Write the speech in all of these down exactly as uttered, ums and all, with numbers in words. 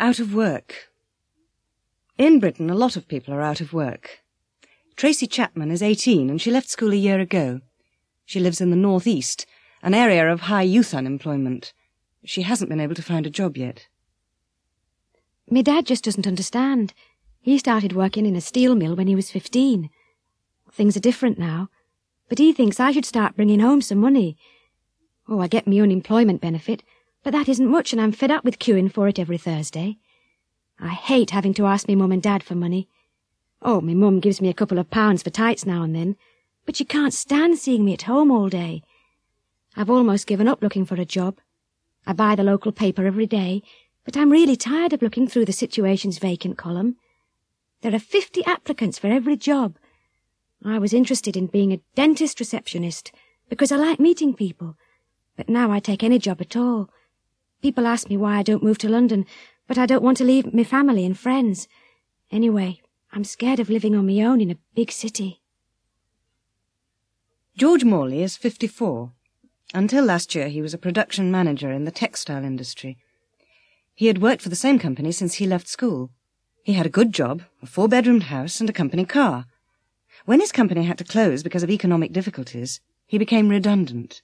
Out of work. In Britain, a lot of people are out of work. Tracy Chapman is eighteen and she left school a year ago. She lives in the North East, an area of high youth unemployment. She hasn't been able to find a job yet. My dad just doesn't understand. He started working in a steel mill when he was fifteen. Things are different now, but he thinks I should start bringing home some money. Oh, I get me unemployment benefit, but that isn't much and I'm fed up with queuing for it every Thursday. I hate having to ask me mum and dad for money. Oh, my mum gives me a couple of pounds for tights now and then, but she can't stand seeing me at home all day. I've almost given up looking for a job. I buy the local paper every day, but I'm really tired of looking through the situations vacant column. There are fifty applicants for every job. I was interested in being a dentist receptionist because I like meeting people, but now I take any job at all. People ask me why I don't move to London, but I don't want to leave my family and friends. Anyway, I'm scared of living on my own in a big city. George Morley is fifty-four. Until last year he was a production manager in the textile industry. He had worked for the same company since he left school. He had a good job, a four-bedroomed house and a company car. When his company had to close because of economic difficulties, he became redundant.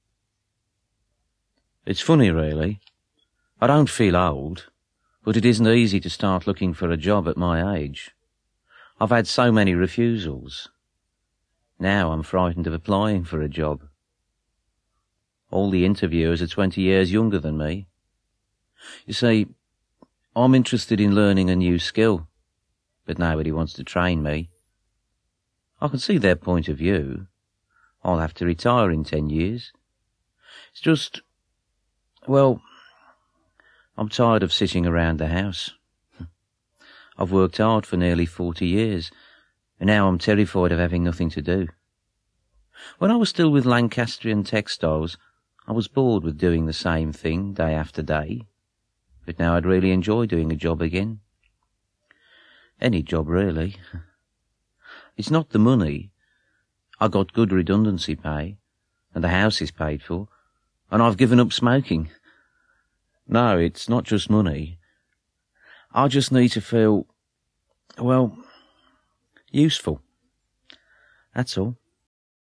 It's funny, really. I don't feel old, but it isn't easy to start looking for a job at my age. I've had so many refusals. Now I'm frightened of applying for a job. All the interviewers are twenty years younger than me. You see, I'm interested in learning a new skill, but nobody wants to train me. I can see their point of view. I'll have to retire in ten years. It's just, well, I'm tired of sitting around the house. I've worked hard for nearly forty years, and now I'm terrified of having nothing to do. When I was still with Lancastrian Textiles, I was bored with doing the same thing day after day, but now I'd really enjoy doing a job again. Any job, really. It's not the money. I got good redundancy pay, and the house is paid for, and I've given up smoking. No, it's not just money. I just need to feel, well, useful. That's all.